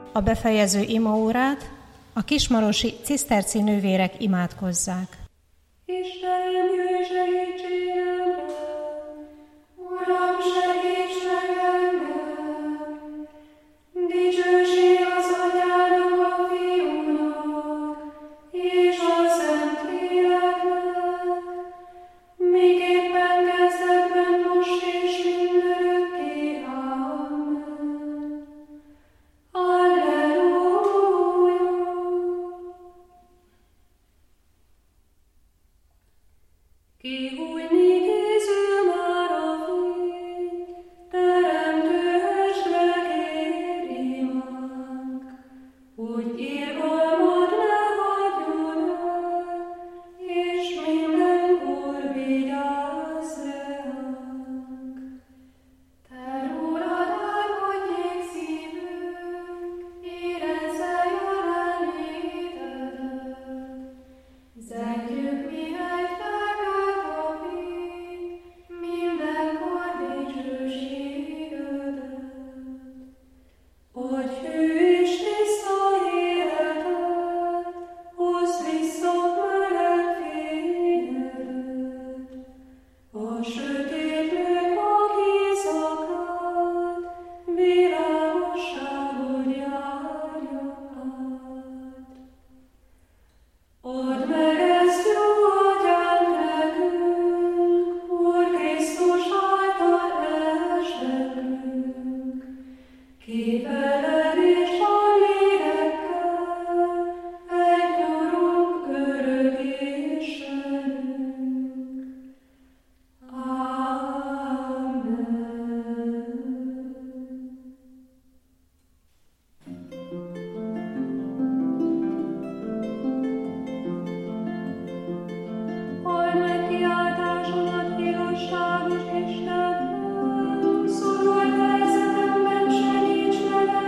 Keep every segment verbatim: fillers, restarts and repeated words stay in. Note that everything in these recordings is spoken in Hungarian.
a befejező imaórát a kismarosi ciszterci nővérek imádkozzák. Istenem, jöjj segítségemre! Uram, segíts meg engem! Dicsőség az Atyának, a Fiúnak, és a Szentléleknek, miképpen kezdetben, most és mindörökké. Amen. Alleluja! Kihújni készül már a fény, teremtő estre kér imánk, hogy irgalmad ne hagyjon el, és mindenkor vigyázz ránk. Te rólad álmodjék szívünk, érezze jelenlétedet, zengjük mihegy felkelt a fény, mindenkor dicsőségedet. Adj hű és tiszta életet, hozd vissza meleg fényedet, a sötétlők mag éjszakát, világosságot járja át. Add meg ezt jó atyánk nekünk, Úr Krisztus által esdekünk, képeled és a lélekkel, egy Urunk örök Istenünk. Amen. Halld meg kiáltásomat, igazságos Istenem, szorult helyzetemben segíts meg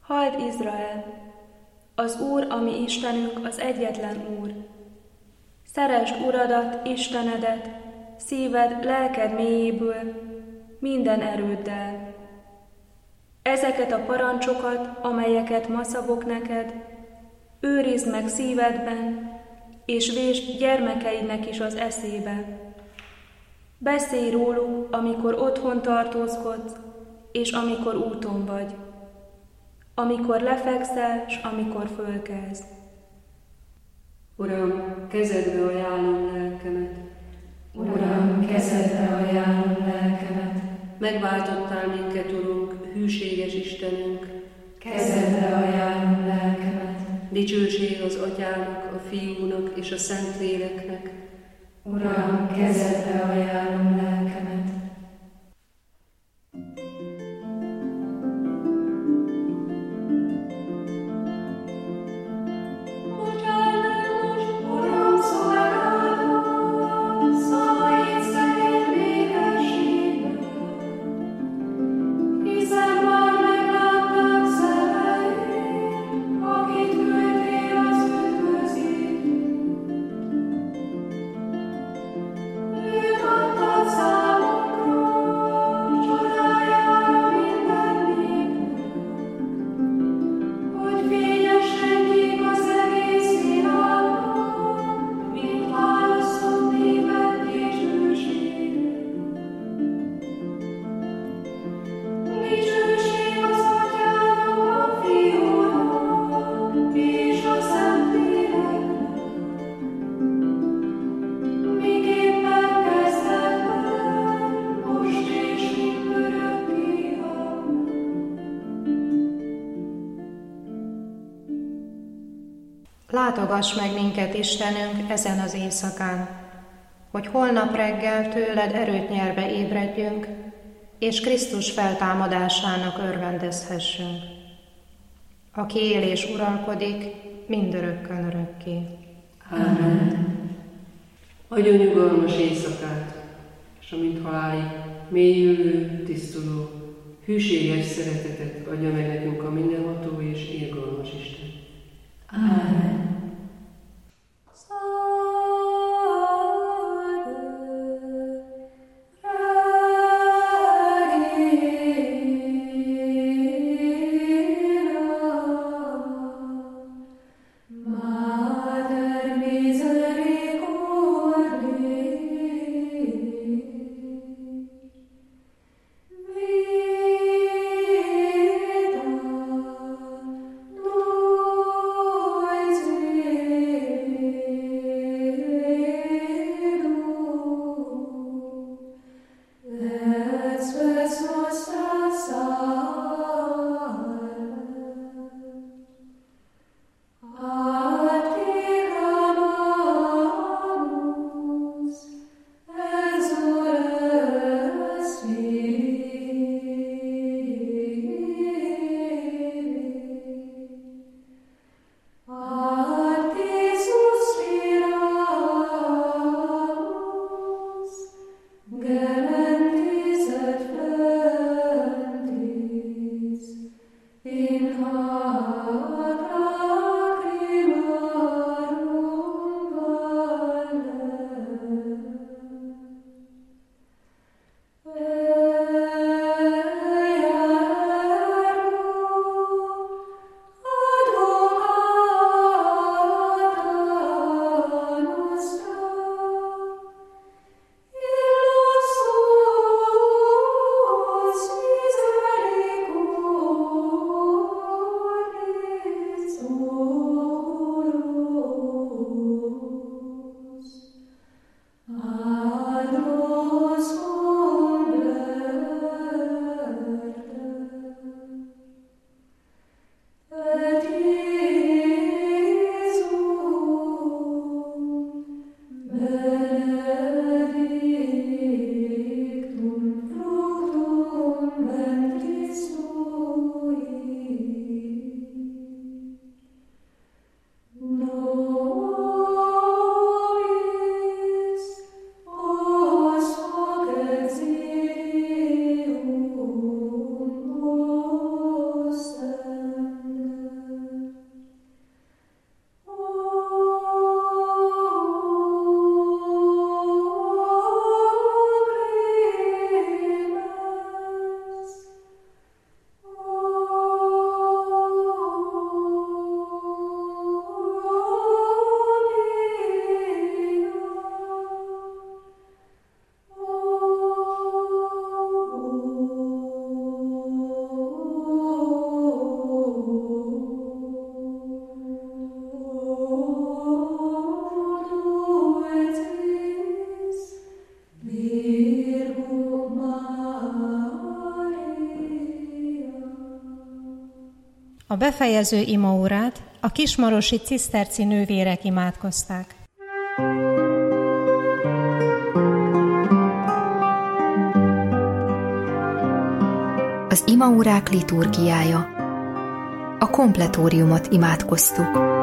Halld Izrael! Az Úr, ami Istenünk, az egyetlen Úr. Szeresd Uradat, Istenedet, szíved, lelked mélyéből, minden erőddel. Ezeket a parancsokat, amelyeket ma szabok neked, őrizd meg szívedben, és vésd gyermekeidnek is az eszébe. Beszélj róluk, amikor otthon tartózkodsz, és amikor úton vagy, amikor lefekszel, s amikor fölkelsz. Uram, kezedbe ajánlom lelkemet. Uram, kezedbe ajánlom lelkemet. Megváltottál minket, Urunk, hűséges Istenünk. Kezedbe ajánlom lelkemet. Dicsőség az Atyának, a Fiúnak és a Szentléleknek. Uram, kezedbe ajánlom lelkemet. Látogass meg minket, Istenünk, ezen az éjszakán, hogy holnap reggel tőled erőt nyerve ébredjünk, és Krisztus feltámadásának örvendezhessünk, aki él és uralkodik mindörökkön örökké. Amen. Adjon nyugalmas éjszakát, és amint halálig mélyülő, tisztuló, hűséges szeretetet adja meg nekünk a mindenható és irgalmas Isten. Amen. A befejező imaórát a kismarosi ciszterci nővérek imádkozták. Az imaórák liturgiája. A kompletóriumot imádkoztuk.